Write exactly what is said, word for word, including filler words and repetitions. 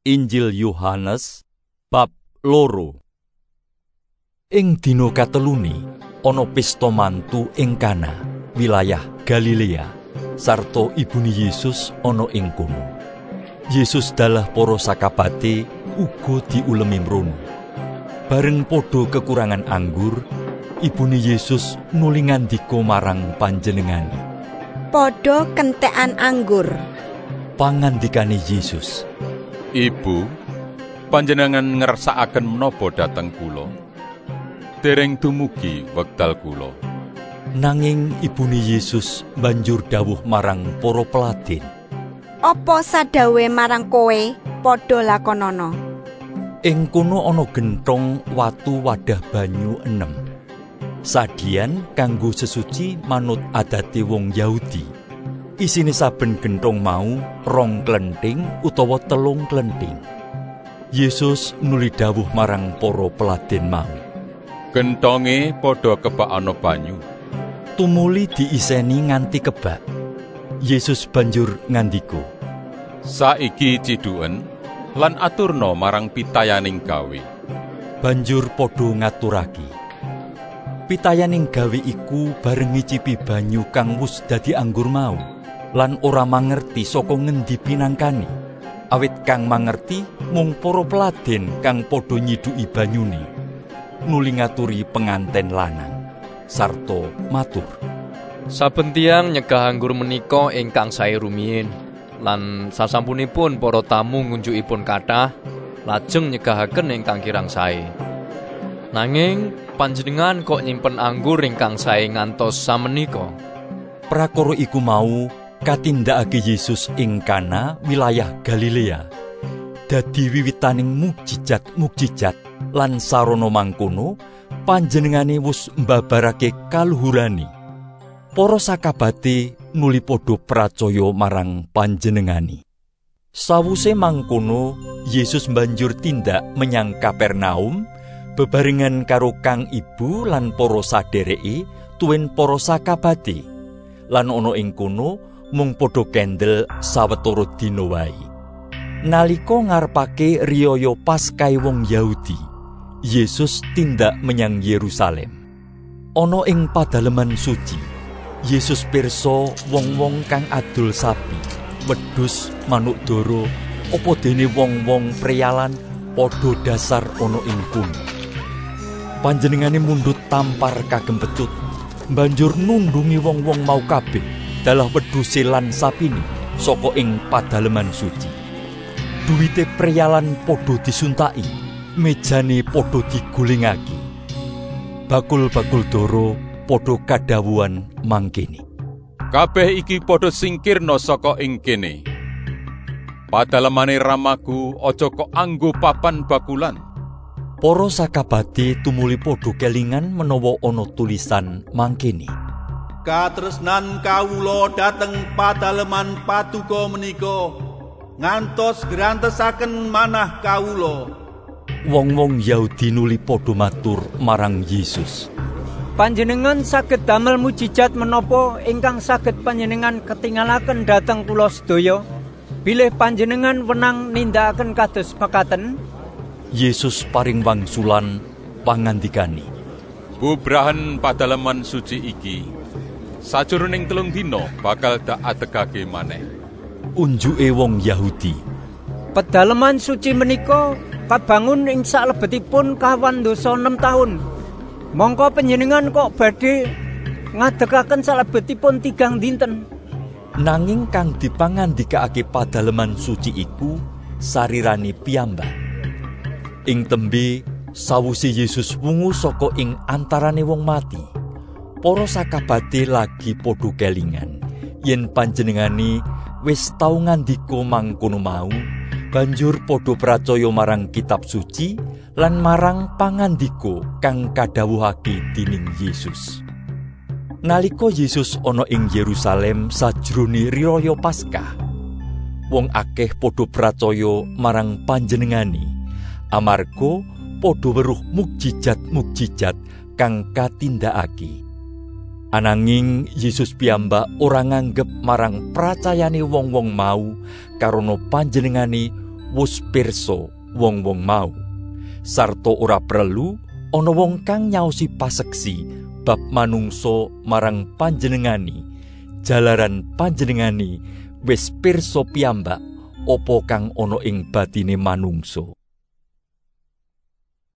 Injil Yohanes bab loro. Ing dina katelune ana pesta mantu ing Kana, wilayah Galilea, sarta ibune Yesus ana ing kono. Yesus dalah para sakabate uga diulemi mrono. Bareng padha kekurangan anggur, ibune Yesus nuli ngandika marang panjenengane, "Padha kentekan anggur." Pangandikane Yesus, "Ibu, panjenengan ngersakaken menapa dhateng kula? Dereng dumugi wekdal kula." Nanging ibune Yesus banjur dawuh marang para peladèn, "Apa sadawe marang kowe padha lakonana." Ing kono ana genthong watu wadah banyu enem. Sadian kanggo sesuci manut adate wong Yahudi. Isine saben genthong mau rong klenthing utawa telung klenthing. Yesus nuli dawuh marang para peladèn mau, "Genthonge padha kebak ana banyu." Tumuli diiseni nganti kebak. Yesus banjur ngandika, "Saiki ciduken lan aturna marang pitayaning gawe." Banjur padha ngaturake. Pitayaning gawe iku bareng ngicipi banyu kang wus dadi anggur mau, lan ora mangerti saka ngendi pinangkane. Awit kang mangerti mung para peladèn kang padha nyiduki banyune. Nuli ngaturi penganten lanang sarta matur, "Saben tiyang nyegah anggur menika ingkang sae rumiyin, lan sasampunipun para tamu ngunjukipun kathah, lajeng nyegahaken ingkang kirang sae. Nanging panjenengan kok nyimpen anggur ingkang sae ngantos samenika?" Prakara iku mau katindakake Yesus ing Kana, wilayah Galilea. Dadi wiwitaning mukjizat-mukjizat lan sarana mangkono panjenengane wus mbabarake kaluhurane. Para sakabate nuli padha pracaya marang panjenengane. Sawuse mangkono, Yesus banjur tindak menyang Kapernaum bebarengan karo kang ibu lan para sadhereke tuwin para sakabate. Lan ana ing kono mung padha kendel sawetara dina wae. Nalika ngarepake riyaya Paskah wong Yahudi, Yesus tindak menyang Yerusalem. Ana ing padaleman suci, Yesus pirsa wong-wong kang adol sapi, wedhus, manuk dara, apa dene wong-wong preyalan padha dasar ana ing kono. Panjenengane mundhut tampar kagem pecut, banjur nundungi wong-wong mau kabeh dalah wedhuse lan sapine saka ing padaleman suci. Duwite preyalan padha disuntaki, mejane padha digulingake. Bakul-bakul dara padha kadhawuhan mangkene, "Kabeh iki padha singkirna saka ing kene. Padalemane ramaku aja kok anggo papan bakulan." Para sakabate tumuli padha kelingan menawa ana tulisan mangkene, "Katresnan kawula dhateng padaleman paduka menika ngantos grantesaken manah kawula." Wong-wong Yahudi nuli padha matur marang Yesus, "Panjenengan saged damel mujijat menapa ingkang saged panjenengan ketingalaken dhateng kula sedaya? Bilih panjenengan wenang nindakaken kados mekaten?" Yesus paring wangsulan pangandikane, "Bubrahan padaleman suci iki sajroning telung dina bakal dak ategake maneh." Unjuke wong Yahudi, "Pedaleman suci menika kabangun ing salebetipun kawan dosa enam taun. Mongko panjenengan kok badhe ngadegaken salebetipun tigang dinten?" Nanging kang dipangandikake padaleman suci iku sarirane piyambak. Ing tembe sawise Yesus wungu saka ing antarane wong mati, para sakabate lagi padha kelingan yen panjenengane wis tau ngandika mangkono mau, banjur padha pracaya marang kitab suci lan marang pangandika kang kadhawuhake dening Yesus. Nalika Yesus ana ing Yerusalem sajrone riyaya Paskah, wong akeh padha pracaya marang panjenengane amarga padha weruh mukjizat-mukjizat kang katindakake. Ananging Yesus piyambak ora nganggep marang pracayane wong-wong mau karana panjenengane wus pirsa wong-wong mau, sarta ora perlu ana wong kang nyaosi paseksi bab manungsa marang panjenengani, jalaran panjenengani wis pirsa piyambak apa kang ana ing batine manungsa.